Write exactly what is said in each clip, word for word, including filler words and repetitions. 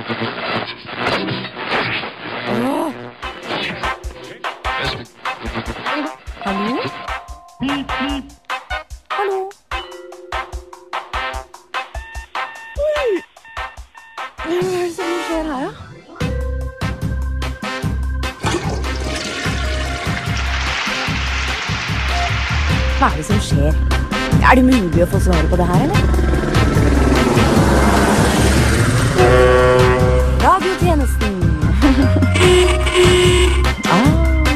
Åh. Hallo? Hallo? Oi! Hva er det som skjer her, da? Hva er det som skjer? Er det mulig å få svar på det her, eller? Radiotjenesten. ah.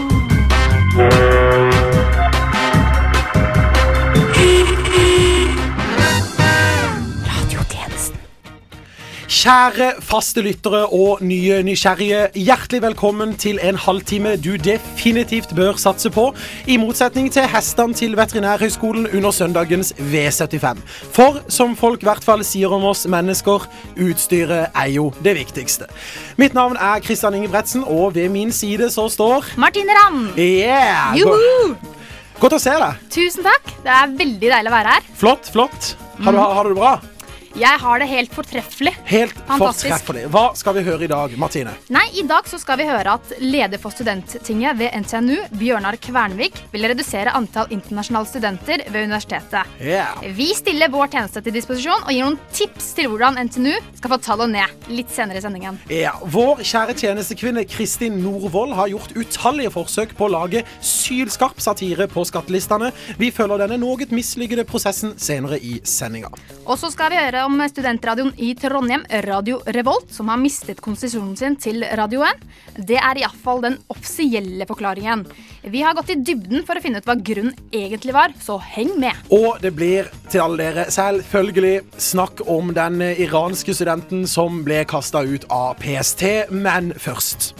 Kjære faste lyttere og nye nysgjerrige, hjertelig velkommen til en halvtime du definitivt bør satse på, i motsetning til hestene til Veterinærhøgskolen under søndagens V syttifem. For som folk i hvert fall sier om oss mennesker, utstyret er jo det viktigste. Mitt navn er Kristian Ingebretsen, og ved min side så står Martine Ramm. Yeah! Juhu! Godt å se deg. Tusen takk, det er veldig deilig å være her. Flott, flott. Har du, har du det bra? Jeg har det helt fortreffelig. Helt Fantastisk. fortreffelig. Hva skal vi høre i dag, Martine? Nei, i dag så skal vi høre at leder for studenttinget ved N T N U, Bjørnar Kvernvik, vil redusere antall internasjonale studenter ved universitetet. Yeah. Vi stiller vår tjeneste til disposisjon og gir noen tips til hvordan N T N U skal få tallet ned litt senere i sendingen. Ja, vår kjære tjenestekvinne Kristin Norvoll har gjort utallige forsøk på å lage sylskarp satire på skattelistene. Vi følger denne noe mislykkede prosessen senere i sendinga. Og så skal vi høre om studentradioen i Trondheim, Radio Revolt, som har mistet konsesjonen sin til radioen. Det er i hvert fall den offisielle forklaringen. Vi har gått i dybden for å finne ut hva grunnen egentlig var, så heng med. Og det blir til alle dere selvfølgelig snakk om den iranske studenten som ble kastet ut av P S T, men først.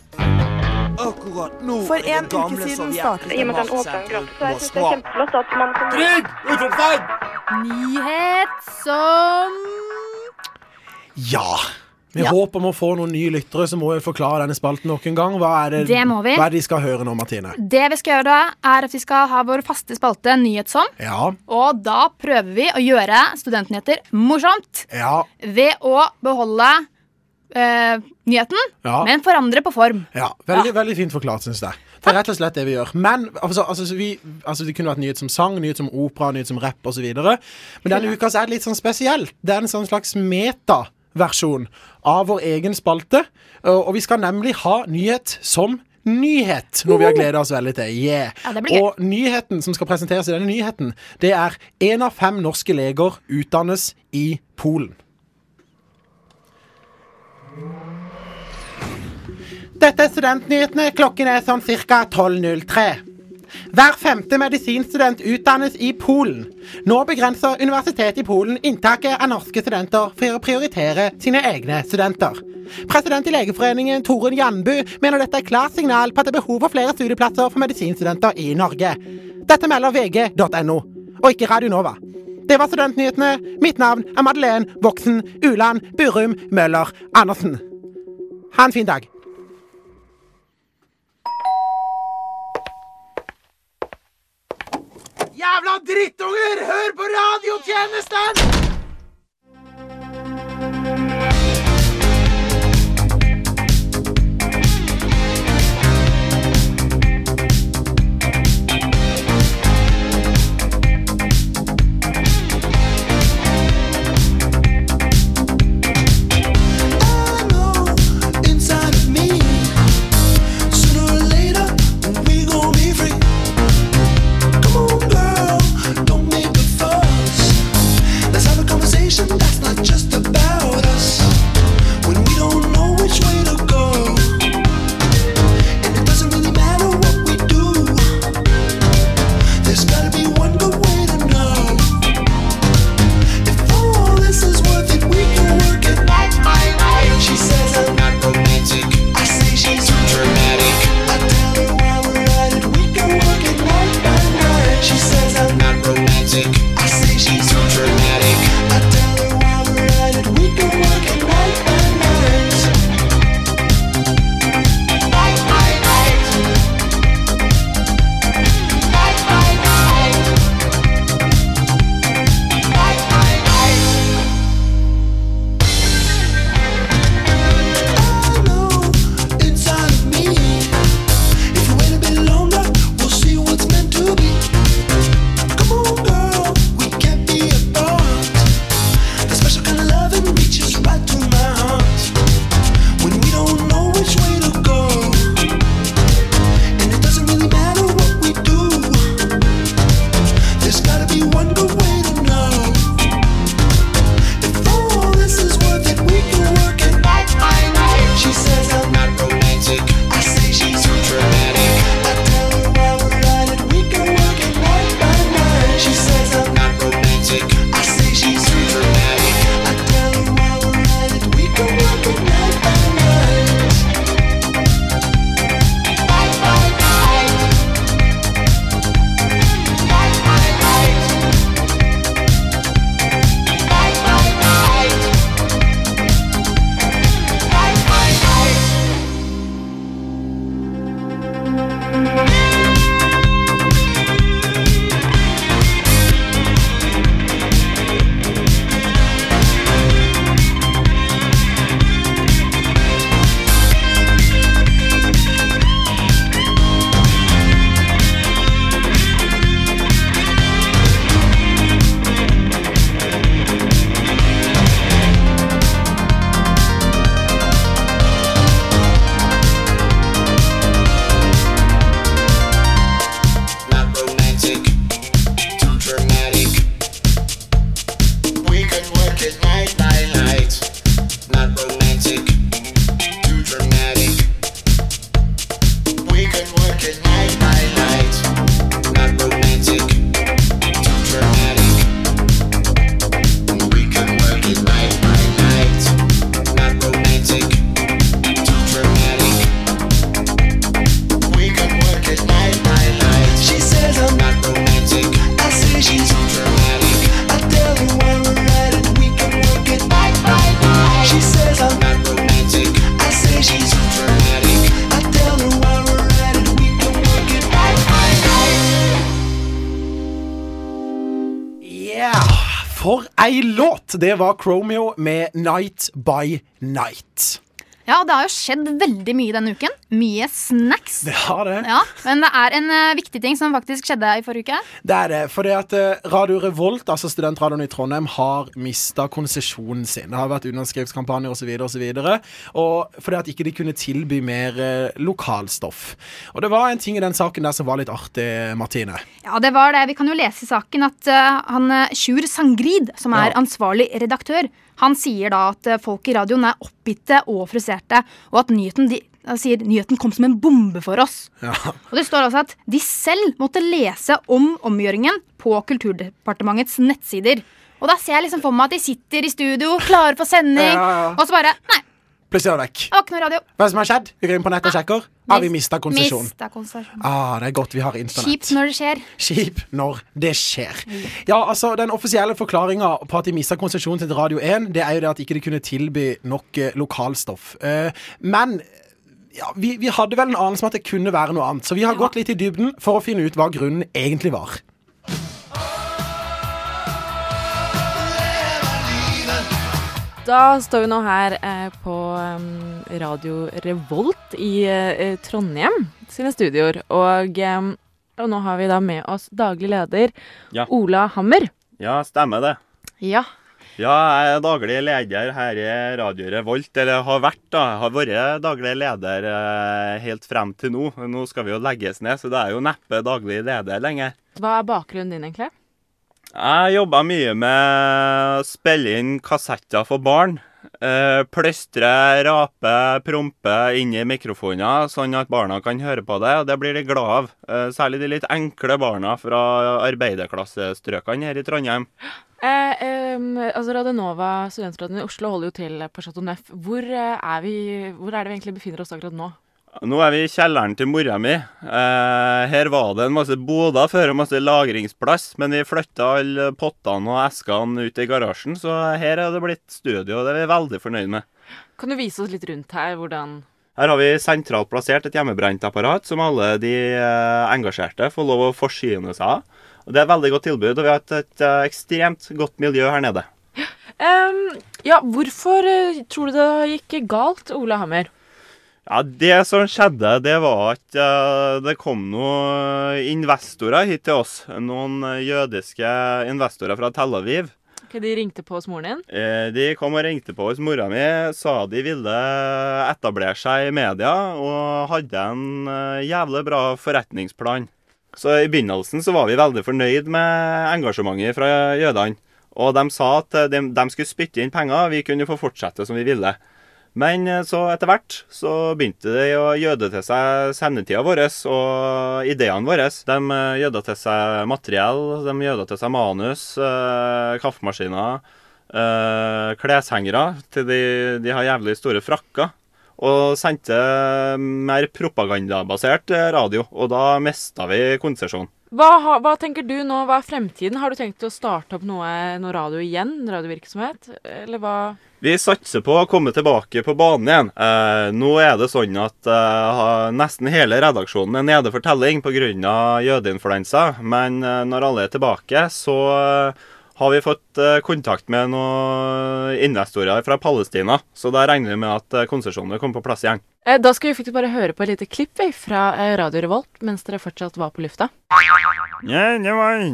For en uke siden startet I og med den åpne gratis, så jeg synes det er kjempeflott at man kan... Trygg! Utenfor! Nyhet som... Ja, vi Ja. håper om å få noen nye lyttere, så må vi forklare denne spalten nok en gang. Hva er det, Det må vi. Hva er det de skal høre nå, Martine? Det vi skal gjøre da, er at vi skal ha vår faste spalte Nyhet som, Ja, og da prøver vi å gjøre studentnyheter morsomt ja, ved å beholde eh, nyheten, Ja. men forandre på form. ja. Veldig, veldig fint forklart, synes jeg. Det er rett og slett det vi gjør. Men altså, altså, vi, altså, det kunne vært nyhet som sang, nyhet som opera, nyhet som rap og så videre. Men denne uka så er det litt sånn spesielt. Det er en sånn slags meta-versjon av vår egen spalte. Og, og vi skal nemlig ha nyhet som nyhet, noe vi har gledet oss veldig til. Yeah. Ja, det blir gøy. Og nyheten som skal presenteres i denne nyheten, det er en av fem norske leger utdannes i Polen. Dette er studentnyhetene. Klokken er sånn cirka tolv null tre. Hver femte medisinstudent utdannes i Polen. Nå begrenser Universitetet i Polen inntaket av norske studenter for å prioritere sine egne studenter. President i Legeforeningen Torunn Janbu mener dette er klart signal på at det er behov for flere studieplasser for medisinstudenter i Norge. Dette melder V G punktum no, og ikke Radio Nova. Det var studentnyhetene. Mitt navn er Madeleine Voksen Uland Burum Møller Andersen. Ha en fin dag. Jævla drittunger! Hør på radiotjenesten! There's ei låt. Det var Chromeo med Night by Night. Ja, det har jo skjedd veldig mye denne uken. Mye snacks. Det har det. Ja, men det er en uh, viktig ting som faktisk skjedde i forrige uke. Det er det, for det at uh, Radio Revolt, altså studentradioen i Trondheim, har mistet konsesjonen sin. Det har vært underskriftskampanjer og så videre og så videre. Og fordi at ikke de kunne tilby mer uh, lokalstoff. Og det var en ting i den saken der som var litt artig, Martine. Ja, det var det. Vi kan jo lese i saken at uh, han uh, Sjur Sangrid, som er Ja. ansvarlig redaktør, han sier da at uh, folk i radioen er oppgitte og frustrerte, og at nyheten, de, uh, sier, nyheten kom som en bombe for oss. Ja. Og det står også at de selv måtte lese om omgjøringen på Kulturdepartementets nettsider. Og da ser jeg liksom for meg at de sitter i studio, klare for sending, Ja, ja. og så bare, nei, Plutselig er det vekk. det var ikke noe radio. Hva som har skjedd? Vi går inn på nett og sjekker. Har vi mistet konsesjon? Mistet konsesjon. Ah, det er godt vi har internett. Kjipt når det skjer. Kjip når det skjer. Ja, altså, den offisielle forklaringen på at de mistet konsesjon til Radio én, det er jo det at ikke de kunne tilby nok eh, lokalstoff. Eh, men ja, vi, vi hadde vel en anelse om at det kunne være noe annet, så vi har Ja. gått litt i dybden for å finne ut hva grunnen egentlig var. Da står vi nå her eh, på um, Radio Revolt i eh, Trondheim sine studioer, og, um, og nå har vi da med oss daglig leder Ja. Ola Hammer. Ja, stemmer det. Ja. Ja, jeg er daglig leder her i Radio Revolt, eller har vært da. Jeg har vært daglig leder eh, helt frem til nå. Nå skal vi jo legges ned, så det er jo neppe daglig leder lenger. Hva er bakgrunnen din egentlig? Jeg jobber mye med å spille inn kassetter for barn. Eh, pløstre, rape, prompe inn i mikrofoner, sånn at barna kan høre på det, og det blir de glad av. Eh, særlig de litt enkle barna fra arbeiderklassestrøkene her i Trondheim. Eh, eh, altså Radio Nova, studentradioen i Oslo, holder jo til på Chateau Neuf. Hvor, eh, er vi, hvor er det vi egentlig befinner oss akkurat nå? Nå er vi i kjelleren til mora mi. Eh, her var det en masse boder før og masse lagringsplass, men vi flytta alle pottene og eskene ut i garasjen, så her er det blitt studio, og det er vi veldig fornøyd med. Kan du vise oss litt rundt her, hvordan... Her har vi sentralt plassert et hjemmebrentapparat som alle de eh, engasjerte får lov å forsyne seg av. Og det er et veldig godt tilbud, og vi har et, et eh, ekstremt godt miljø her nede. Um, ja, hvorfor eh, tror du det gikk galt, Ola Hammer? Ja, det som skjedde, det var at uh, det kom noen investorer hit til oss. Noen jødiske investorer fra Tel Aviv. Okay, de ringte på hos moren din? Eh, de kom og ringte på hos mora mi, sa de ville etablere seg i media, og hadde en uh, jævlig bra forretningsplan. Så i begynnelsen så var vi veldig fornøyd med engasjementet fra jødene. Og de sa at de, de skulle spytte inn penger, vi kunne få fortsette som vi ville. Men så etter hvert så begynte de å gjøde til seg sendetida vår og ideene våre. De gjøda til seg materiell, de gjøda til seg manus, eh, kaffemaskiner, eh, kleshengere til de, de har jævlig store frakker. Og sendte mer propagandabasert radio, og da mistet vi konsesjon. Hva, ha- hva tenker du nå, hva er fremtiden? Har du tenkt å starte opp noe, noe radio igjen, radiovirksomhet, eller hva? Vi satser på å komme tilbake på banen igjen. Eh, nå er det sånn at eh, nesten hele redaksjonen er nede for telling på grunn av jødeinfluensa, men eh, når alle er tilbake, så eh, har vi fått eh, kontakt med noen investorer fra Palestina, så da regner vi med at eh, konsesjonene kommer på plass igjen. Eh, da skal vi faktisk bare høre på et lite klipp vi, fra eh, Radio Revolt, mens dere fortsatt var på lufta. Ja, det var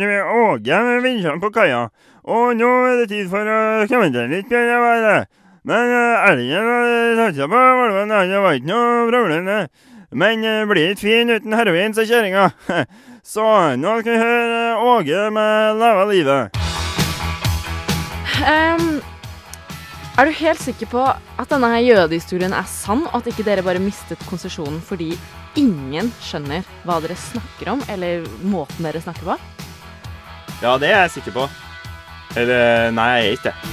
Åge med vinsjene på kaia. Og nå er det tid for å kommentere litt, Bjørn, jeg var det. Men uh, elgen tatt seg på valven, det var ikke noe problem det. Men uh, blir ikke fin uten heroin, sa kjæringa. Så nå skal vi høre Åge med Leve livet. Um, er du helt sikker på at denne her jødehistorien er sann, og at ikke dere bare mistet konsesjonen fordi ingen skjønner hva dere snakker om, eller måten dere snakker på? Ja, det er jeg sikker på. Eller, nei, jeg er ikke det.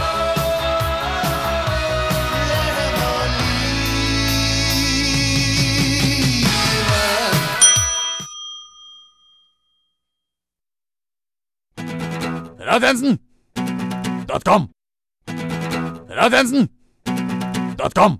Radiovensen dot com Radiovensen dot com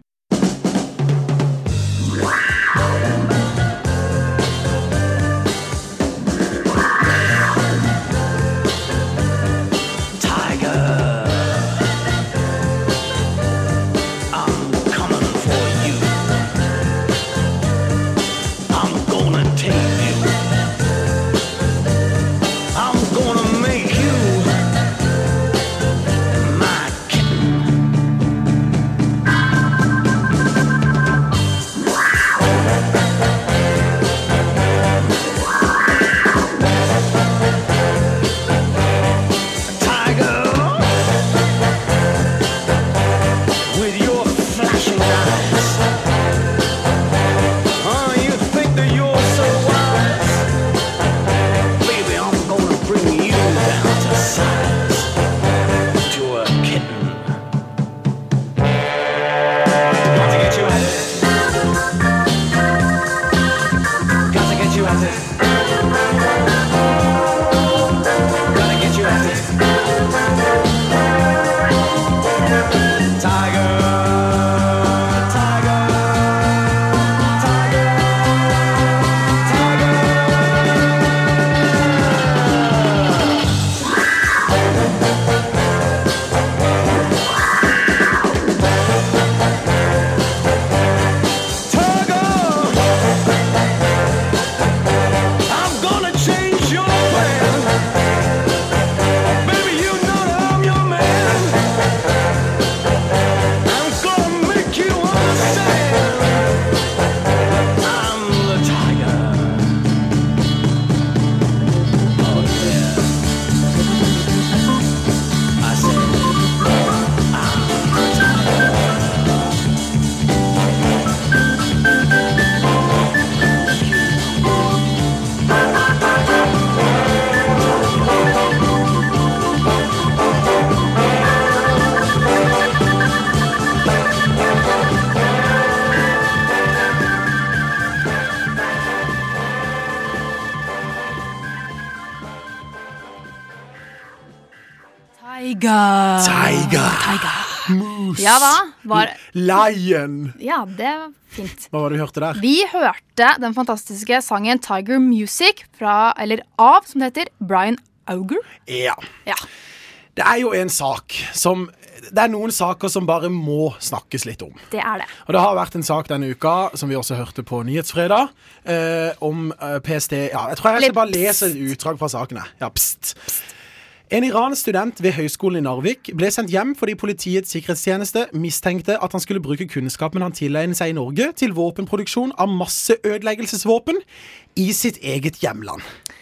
Tiger. Tiger. Tiger. Moose. Ja da. Var... Lion. Ja, det var fint. Hva var det du hørte der? Vi hørte den fantastiske sangen Tiger Music fra, eller av, som det heter, Brian Auger. Ja. Ja. Det er jo en sak som... Det er noen saker som bare må snakkes litt om. Det er det. Og det har vært en sak denne uka, som vi også hørte på Nyhetsfredag, eh, om eh, P S T. Ja, jeg tror jeg skal bare lese et utdrag fra sakene. Ja, pst. Pst. En iransk student ved høyskolen i Narvik ble sendt hjem fordi politiets sikkerhetstjeneste mistenkte at han skulle bruke kunnskapen han tilegnet seg i Norge til våpenproduksjon av masseødeleggelsesvåpen i sitt eget hjemland.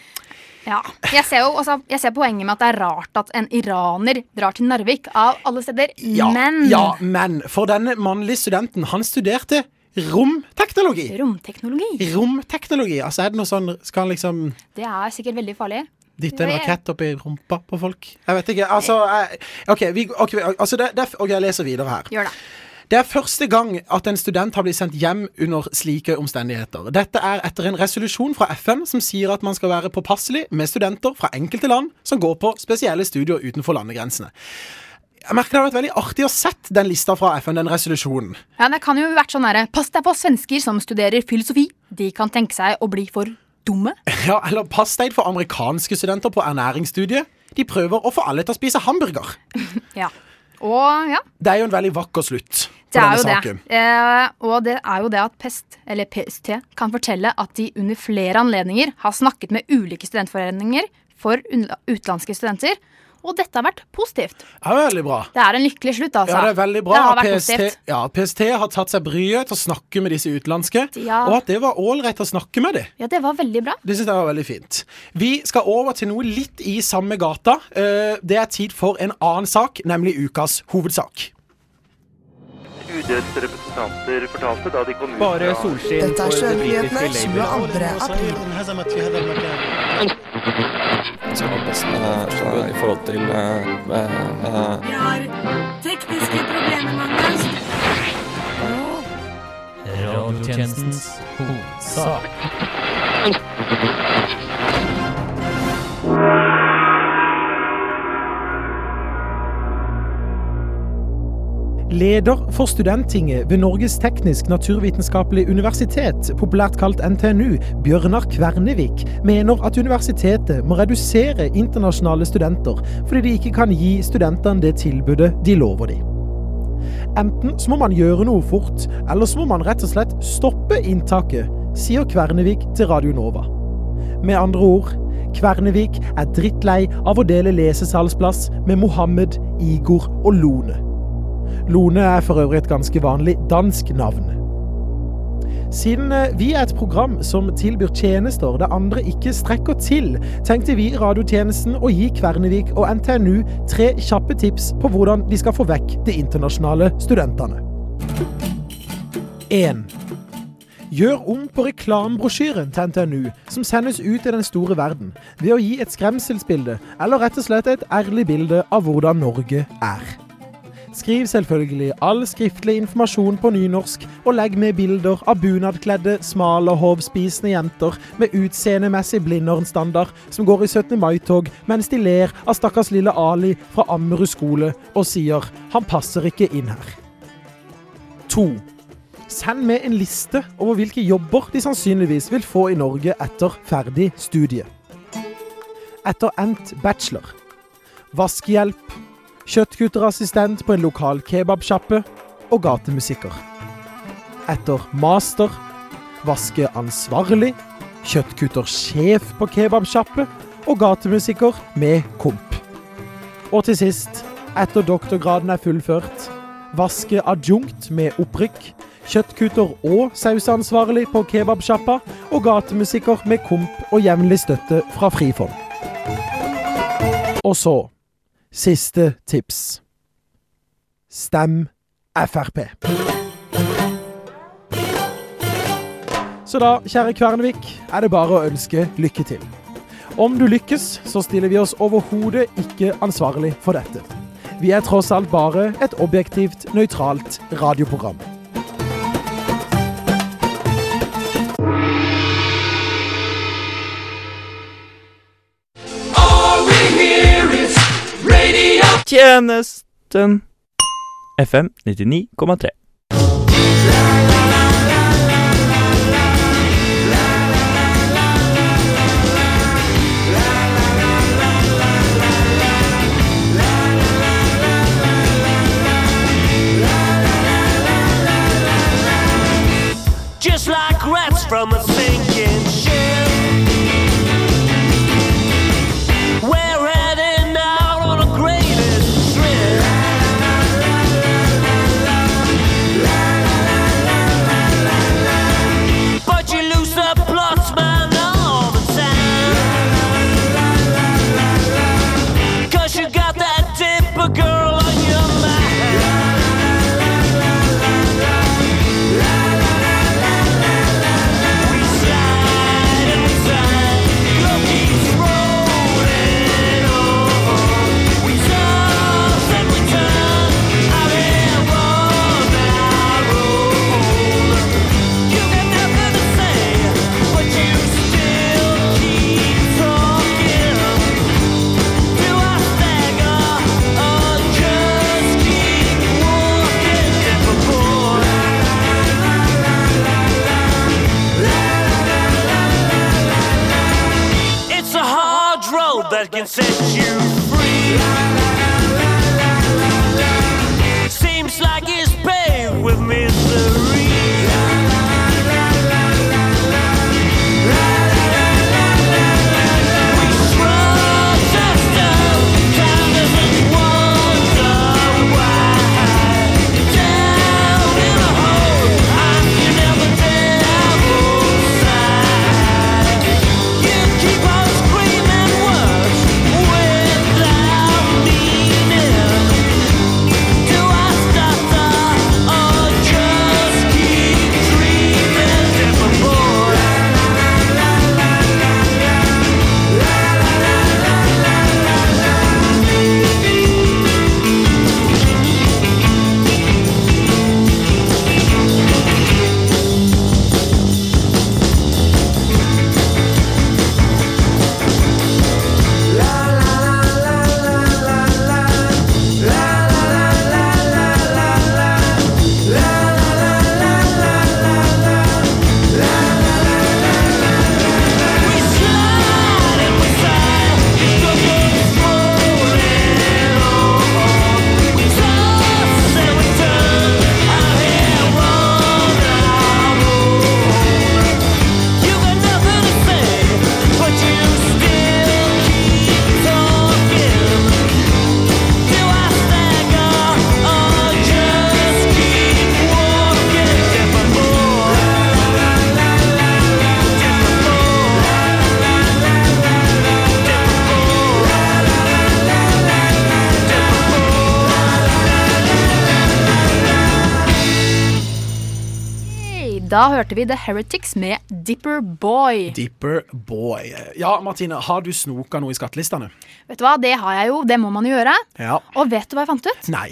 Ja, jeg ser jo også, jeg ser poenget med at det er rart at en iraner drar til Narvik av alle steder, ja, men... Ja, men for denne mannlige studenten, han studerte romteknologi. Romteknologi? Romteknologi, altså er det noe sånn, skal han liksom... Det er sikkert veldig farlig. Dytte en rakett opp i rumpa på folk. Jeg vet ikke, altså... Jeg, ok, vi, okay, altså det, det, ok, jeg leser videre her. Gjør det. Det er første gang at en student har blitt sendt hjem under slike omstendigheter. Dette er etter en resolusjon fra F N som sier at man skal være påpasselig med studenter fra enkelte land som går på spesielle studier utenfor landegrensene. Jeg merker det har vært veldig artig å sett den lista fra F N, den resolusjonen. Ja, det kan jo vært sånn her, pass deg på svensker som studerer filosofi. De kan tenke seg å bli for dumme. Ja, eller pass deg for amerikanske studenter på ernæringsstudiet. De prøver å få alle til å spise hamburger. Ja. Og ja. Det er jo en veldig vakker slutt på det er denne jo saken. Det. Eh, og det er jo det at P E S T, eller P S T, kan fortelle at de under flere anledninger har snakket med ulike studentforeninger for utenlandske studenter, og dette har vært positivt. Ja, veldig bra. Det er en lykkelig slutt, altså. Ja, det er veldig bra. Det har vært P S T, positivt. ja, P S T har tatt seg bryet til å snakke med disse utenlandske, Ja. og at det var ålreit å snakke med dem. Ja, det var veldig bra. Det synes jeg var veldig fint. Vi skal over til noe litt i samme gata. Eh, Det er tid for en annen sak, nemlig ukas hovedsak. Studiets representanter fortalte da de kom ut Bare fra- solskinn Dette er for det Studentnyhetene britiske tjueandre Labour. april. Så best med i forhold til uh, uh, Vi har tekniske problemer, Magnus. Radiotjenestens hovedsak. Leder for Studenttinget ved Norges teknisk-naturvitenskapelige universitet, populært kalt N T N U, Bjørnar Kvernevik, mener at universitetet må redusere internasjonale studenter fordi de ikke kan gi studentene det tilbudet de lover de. Enten så må man gjøre noe fort, eller så må man rett og slett stoppe inntaket, sier Kvernevik til Radio Nova. Med andre ord, Kvernevik er drittlei av å dele lesesalsplass med Mohammed, Igor og Lone. Lone er for øvrig et ganske vanlig dansk navn. Siden vi er et program som tilbyr tjenester der andre ikke strekker til, tenkte vi i radiotjenesten å gi Kvernevik og N T N U tre kjappe tips på hvordan de skal få vekk de internasjonale studentene. en. Gjør om på reklamebrosjyren til N T N U, som sendes ut i den store verden, ved å gi et skremselsbilde, eller rett og slett et ærlig bilde av hvordan Norge er. Skriv selvfølgelig all skriftlig informasjon på nynorsk, og legg med bilder av bunadkledde, smale, hovspisende jenter med utseendemessig blindernstandard som går i syttende mai-tog mens de ler av stakkars lille Ali fra Ammerud skole og sier «Han passer ikke inn her». to. Send med en liste over hvilke jobber de sannsynligvis vil få i Norge etter ferdig studie. Etter endt bachelor. Vaskehjelp, kjøttkutterassistent på en lokal kebabsjappe og gatemusiker. Etter master, vaskeansvarlig, kjøttkuttersjef på kebabsjappe og gatemusiker med komp. Og til sist, etter doktorgraden er fullført, vaskeadjunkt med opprykk, kjøttkutter og sausansvarlig på kebabsjappa og gatemusiker med komp og jevnlig støtte fra Frifond. Og så, siste tips. Stem F R P. Så da, kjære Kvernevik, er det bare å ønske lykke til. Om du lykkes, så stiller vi oss overhodet ikke ansvarlig for dette. Vi er tross alt bare et objektivt, nøytralt radioprogram. Tjenesten F M nittini komma tre. Just like rats from a sinking ship, we're heading out on a greatest trip. But you lose the plots, man, all the time. 'Cause you got that dipper girl on your mind. That can set you free. Seems like it's paved with misery. We trust us down, time doesn't wonder why. Down in a hole, I'm you never devil side. You keep on screaming words without meaning. Do I stutter or just keep dreaming? Different boy. Da hørte vi The Heretics med Dipper Boy. Dipper Boy. Ja, Martine, har du snoka noe i skattelistene? Vet du hva, det har jeg jo, det må man jo gjøre. Ja. Og vet du hva jeg fant ut? Nei.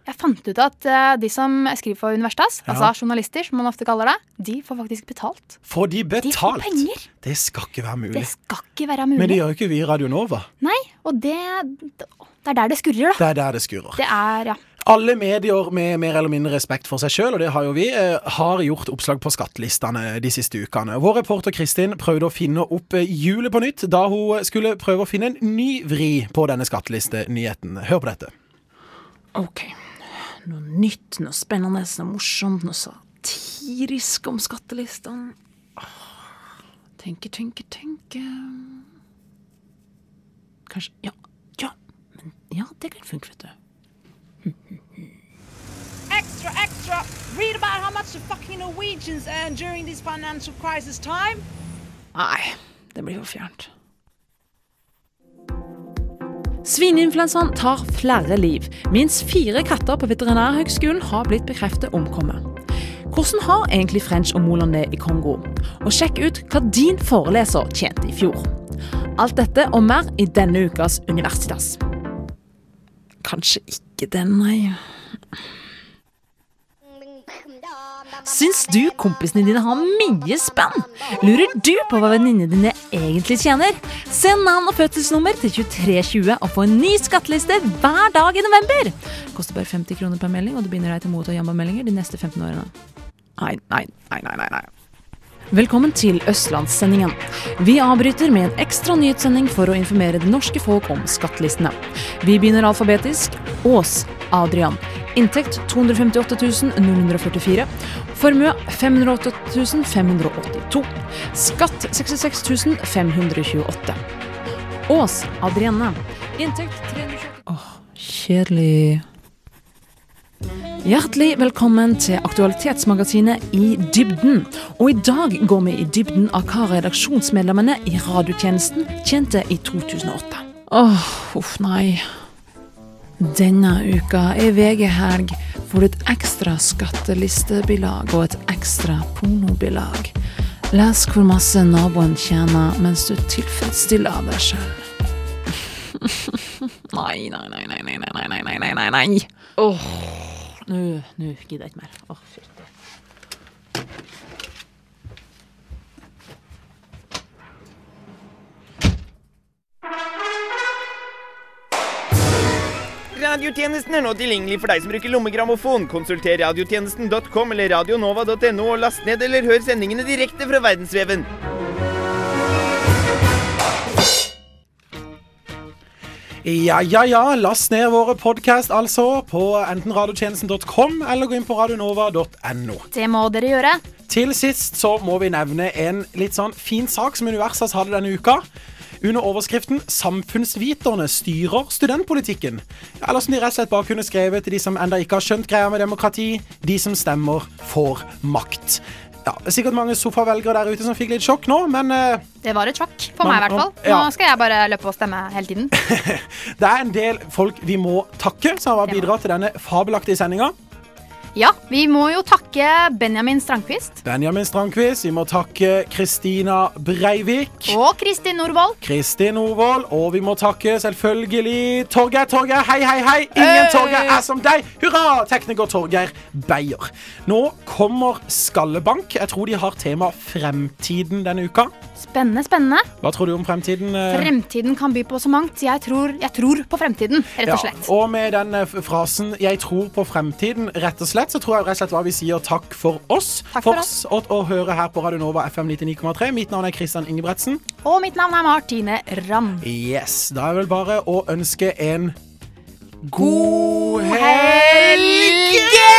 Jeg fant ut at uh, de som skriver for Universitas, Ja. altså journalister, som man ofte kaller det, de får faktisk betalt. Får de betalt? De får penger. Det skal ikke være mulig. Det skal ikke være mulig. Men det gjør jo ikke vi i Radio Nova. Nei, og det, det er der det skurrer, da. Det er der det skurrer. Det er, ja. Alle medier med mer eller mindre respekt for seg selv, og det har jo vi, eh, har gjort oppslag på skattelistene de siste ukene. Vår reporter Kristin prøvde å finne opp eh, hjulet på nytt, da hun skulle prøve å finne en ny vri på denne skattelistenyheten. Hør på dette. Ok, noe nytt, noe spennende, noe morsomt, noe satirisk om skattelistene. Tenke, tenke, tenke. Kanskje, ja, ja, men ja, det kan funke, vet du. Extra, extra! Read about how much the fucking Norwegians earn during this financial crisis time. Nei, det blir for fjernt. Svineinfluensaen tar flere liv. Minst fire katter på veterinærhøgskolen har blitt bekreftet omkommet. Hvordan har egentlig French og Moulin det i Kongo? Og sjekk ut hva din foreleser tjente i fjor. Alt dette og mer i denne ukas Universitas. Kanskje ikke den, nei. Syns du kompisene dine har mye spenn? Lurer du på hva venninnene dine egentlig tjener? Send navn og fødselsnummer til tjuetre tjue og få en ny skatteliste hver dag i november. Koster bare femti kroner per melding, og du begynner deg til å motta jammermeldinger de neste femten årene. Nei, nei, nei, nei, nei, nei. Velkommen til Østlandssendingen. Vi avbryter med en ekstra nyhetssending for å informere det norske folk om skattelistene. Vi begynner alfabetisk. Ås, Adrian. Inntekt to hundre femtiåtte tusen null hundre førtifire. Formue fem hundre åtte tusen fem hundre åttito. Skatt sekstiseks tusen fem hundre tjueåtte. Ås, Adrienne. Inntekt tre hundre tjueåtte. Åh, kjedelig. Hjertelig velkommen til aktualitetsmagasinet I dybden. Og i dag går vi i dybden av hva redaksjonsmedlemmene i radiotjenesten tjente i to tusen og åtte. Åh, uff nei. Denne uka i V G-helg får du et ekstra skattelistebilag og et ekstra pornobilag. Les hvor masse naboen tjener mens du tilfredsstiller deg selv. Nei, nei, nei, nei, nei, nei, nei, nei, nei, nei, nei. Åh. Nå, nå gidder jeg ikke mer. Åh, fyrt. Radiotjenesten er nå tilgjengelig for deg som bruker lommegrammofon. Konsulter radiotjenesten punktum com eller radionova punktum no og last ned eller hør sendingene direkte fra verdensveven. Ja, ja, ja, last ned våre podcast altså på enten radiotjenesten punktum com eller gå inn på radionova punktum no. Det må dere gjøre. Til sist så må vi nevne en litt sånn fin sak som Universitas hadde denne uka. Under overskriften «Samfunnsviterne styrer studentpolitikken». Eller som de rett og slett bare kunne skrevet til de som enda ikke har skjønt greia med demokrati, de som stemmer får makt. Ja, det er sikkert mange sofavelgere der ute som fikk litt sjokk nå, men... Uh, det var et sjokk, for man, meg i hvert fall. Nå ja. skal jeg bare løpe og stemme hele tiden. Det er en del folk vi må takke, som har bidratt til denne fabelaktige sendingen. Ja, vi må jo takke Benjamin Strandqvist. Benjamin Strandqvist, vi må takke Kristina Breivik. Og Kristin Norvold. Kristin Norvold, og vi må takke selvfølgelig Torgeir, Torgeir, hei, hei, hei. Ingen hey. Torgeir er som deg. Hurra, tekniker Torgeir Beyer. Nå kommer Skallebank. Jeg tror de har tema fremtiden denne uka. Spennende, spennende. Hva tror du om fremtiden? Fremtiden kan by på så mangt. Jeg tror, jeg tror på fremtiden, rett og slett. Ja, og med den frasen «Jeg tror på fremtiden», rett og slett, så tror jeg rett og slett hva vi sier takk for oss. Takk for, for oss. Å, å høre her på Radio Nova F M nittioni komma tre. Mitt navn er Kristian Ingebretsen. Og mitt navn er Martine Ramm. Yes, da er vel bare å ønske en god helg!